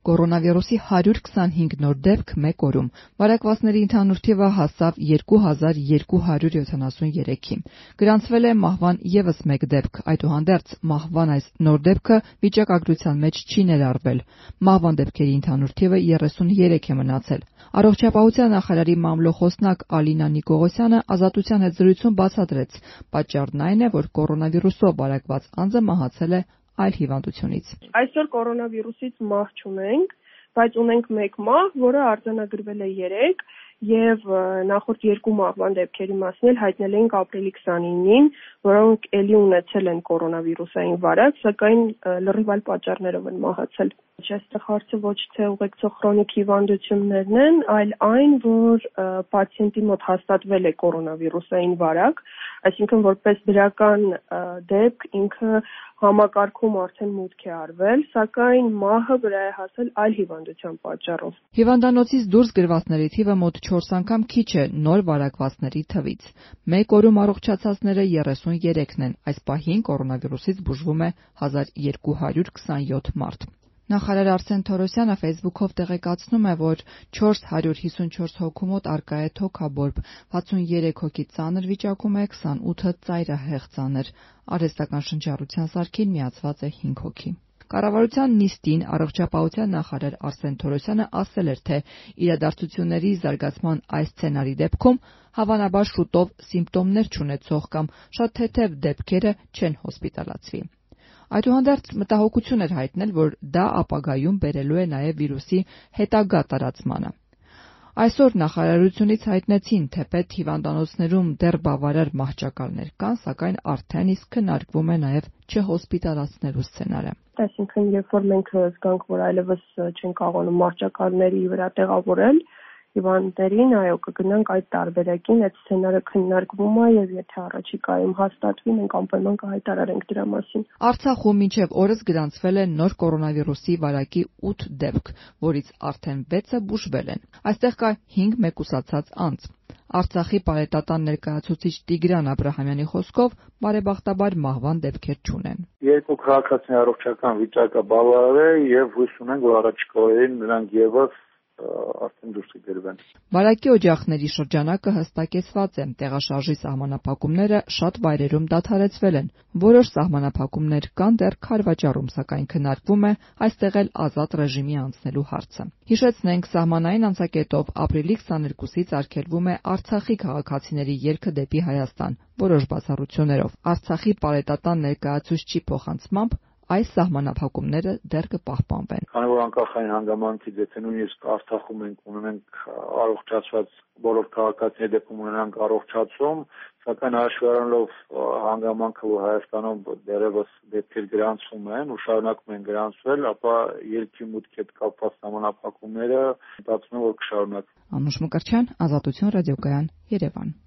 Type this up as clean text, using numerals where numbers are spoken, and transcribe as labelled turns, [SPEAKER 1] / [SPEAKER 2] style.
[SPEAKER 1] Կորոնավիրուսի 125 նոր դեպք մեկ օրում։ Վարակվածների ընդհանուր թիվը հասավ 2273-ի։ Գրանցվել է մահվան ևս մեկ դեպք, այդուհանդերձ մահվան այս նոր դեպքը վիճակագրության մեջ չի ներառվել։ Մահվան դեպքերի ընդհանուր թիվը 33 է մնացել։ Առողջապահության նախարարի մամլոխոսնակ Ալինա Նիկողոսյանը Ազատության հետ զրույցում բացատրեց. պատճառն այն է, որ կորոնավիրուսով վարակված անձը մահացել է այլ հիվանդությունից։
[SPEAKER 2] Այսօր կորոնավիրուսից մահ չունենք, բայց ունենք մեկ մահ, որը արձանագրվել է 3 եւ նախորդ 2 մահվան դեպքերի մասին էլ հայտնել էինք ապրիլի 29-ին, որոնք ելի ունեցել են կորոնավիրուսային վարակ, սակայն լրիվ այլ պատճառներով են մահացել։ Այստեղ հարցը ոչ թե ուղեկցող քրոնիկ հիվանդություններն են, այլ այն, որ պացիենտի մոտ հաստատվել է կորոնավիրուսային վարակ, այսինքն որպես դրական դեպք ինքը համակարգում արդեն մուտք է արվել, սակայն մահը վրա է հասել այլ հիվանդության պատճառով։
[SPEAKER 1] Հիվանդանոցից դուրս գրվածների թիվը մոտ 4 անգամ քիչ է նոր վարակվածների թվից։ Մեկ օրում առողջացածները 33-ն են։ Այս պահին կորոնավիրուսից բուժվում է 1227 մարդ։ Նախարար Արսեն Թորոսյանը Facebook-ով տեղեկացնում է, որ 454 հոգու մոտ առկա է թոքաբորբ, 63 հոգի ծանր վիճակում է, 28-ը ծայրահեղ ծանր։ Արհեստական շնչառության սարքին միացված է 5 հոգի։ Կառավարության նիստին առողջապահության նախարար Արսեն Թորոսյանը ասել էր, թե իրադարձությունների զարգացման այս սցենարի դեպքում հավանաբար շուտով սիմպտոմներ չունեցող կամ շատ թեթև դեպքերը չեն հոսպիտալացվի։ Այդուհանդերձ մտահոգություն էր հայտնել, որ դա ապագայում բերելու է նաև վիրուսի հետագա տարածմանը։ Այսօր նախարարությունից հայտնեցին, թեպետ հիվանդանոցներում դեռ բավարար մահճակալներ կան, սակայն արդեն իսկ քննարկվում է նաև չհոսպիտալացնելու սցենարը։
[SPEAKER 2] Այսինքն, երբ որ մենք զգանք, որ այլևս չեն կարողանում մահճակալների վրա տեղավորել հիվանդներին, այո, կգնանք այդ տարբերակին, այդ սցենարը քննարկվում է եւ եթե առաջիկայում հաստատվի, մենք անպայման կհայտարարենք դրա մասին։
[SPEAKER 1] Արցախում մինչև օրս գրանցվել է նոր կորոնավիրուսի վարակի 8 դեպք, որից արդեն 6-ը բուժվել են։ Այստեղ կա 5 մեկուսացած անձ։ Արցախի պարետատան ներկայացուցիչ Տիգրան Աբրահամյանի խոսքով բարեբախտաբար մահվան դեպքեր չունեն։
[SPEAKER 3] Երկու քաղաքացիների առողջական վիճակը բավարար է եւ հույս ունենք, որ առաջիկա օրերին նրանք եւս արդեն դուրս կգրվեն։
[SPEAKER 1] Վարակի օջախների շրջանակը հստակեցված է։ Տեղաշարժի սահմանափակումները շատ վայրերում դադարեցվել են։ Որոշ սահմանափակումներ կան դեռ Քարվաճառում, սակայն քննարկվում է այստեղ էլ ազատ ռեժիմի անցնելու հարցը։ Հիշեցնենք, սահմանային անցակետով ապրիլի 22-ից արգելվում է Արցախի քաղաքացիների ելքը դեպի Հայաստան, որոշ բացառություններով։ Արցախի պարետատան ներկայացուցչի փոխանցմամբ այս սահմանափակումները դեռ կպահպանվեն։
[SPEAKER 3] Քանի որ անկախ այն հանգամանքից, եթե նույնիսկ Արցախում մենք ունենանք առողջացված բոլոր քաղաքացիների դեպքում ունենանք առողջացում, սակայն հաշվի առնելով հանգամանքը, որ Հայաստանում դեռևս դեպքեր գրանցվում են ու շարունակում են գրանցվել, ապա ելքի մուտքի հետ կապված սահմանափակումները մտածում եմ, որ կշարունակվեն։
[SPEAKER 1] Անուշ Մկրտչյան, Ազատություն ռադիոկայան, Երևան։